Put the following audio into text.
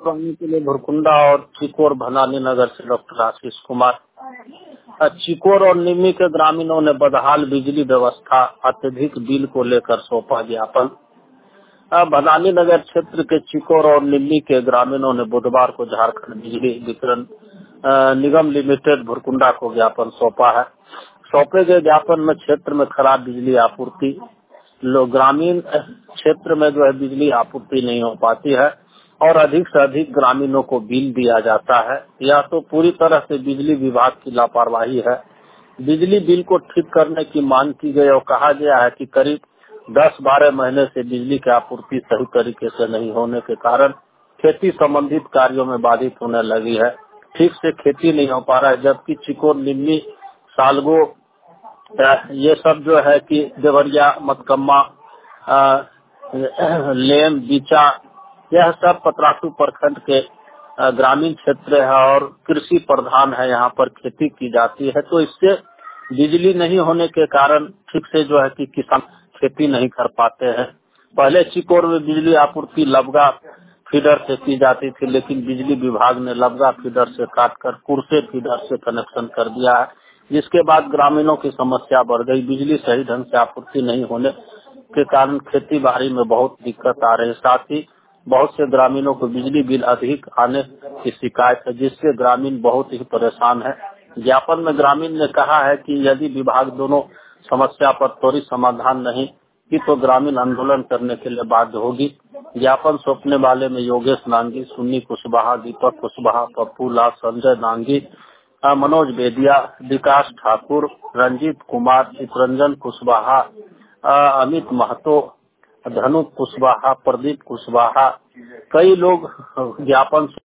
पानी के लिए भुरकुंडा और चिकोर भनानी नगर से डॉक्टर आशीष कुमार। चिकोर और निम्मी के ग्रामीणों ने बदहाल बिजली व्यवस्था अत्यधिक बिल को लेकर सौंपा ज्ञापन। भनानी नगर क्षेत्र के चिकोर और निम्मी के ग्रामीणों ने बुधवार को झारखंड बिजली वितरण निगम लिमिटेड भुरकुंडा को ज्ञापन सौंपा है। सौंपे गए ज्ञापन में क्षेत्र में खराब बिजली आपूर्ति, ग्रामीण क्षेत्र में जो है बिजली आपूर्ति नहीं हो पाती है और अधिक से अधिक ग्रामीणों को बिल दिया जाता है, या तो पूरी तरह से बिजली विभाग की लापरवाही है। बिजली बिल को ठीक करने की मांग की गई और कहा गया है कि करीब 10-12 महीने से बिजली की आपूर्ति सही तरीके से नहीं होने के कारण खेती संबंधित कार्यों में बाधित होने लगी है। ठीक से खेती नहीं हो पा रहा है, जबकि चिकोर, निम्मी, सालगो ये सब जो है कि देवरिया, मतकम्मा, लेम, बीचा, यह सब पतरातू प्रखंड के ग्रामीण क्षेत्र है और कृषि प्रधान है, यहाँ पर खेती की जाती है। तो इससे बिजली नहीं होने के कारण ठीक से जो है कि किसान खेती नहीं कर पाते हैं। पहले चिकोर में बिजली आपूर्ति लबगा फीडर से की जाती थी, लेकिन बिजली विभाग ने लबगा फीडर से काटकर कुर्से फीडर से कनेक्शन कर दिया है, जिसके बाद ग्रामीणों की समस्या बढ़ गई। बिजली सही ढंग से आपूर्ति नहीं होने के कारण खेती बाड़ी में बहुत दिक्कत आ रही है। साथ ही बहुत से ग्रामीणों को बिजली बिल अधिक आने की शिकायत है, जिससे ग्रामीण बहुत ही परेशान है। ज्ञापन में ग्रामीण ने कहा है कि यदि विभाग दोनों समस्या पर त्वरित समाधान नहीं की तो ग्रामीण आंदोलन करने के लिए बाध्य होगी। ज्ञापन सौंपने वाले में योगेश नांगी, सुन्नी कुशवाहा, दीपक कुशवाहा, पप्पू लाल, संजय नांगी, मनोज बेदिया, विकास ठाकुर, रंजीत कुमार, चितरंजन कुशवाहा, अमित महतो, धनु कुशवाहा, प्रदीप कुशवाहा, कई लोग ज्ञापन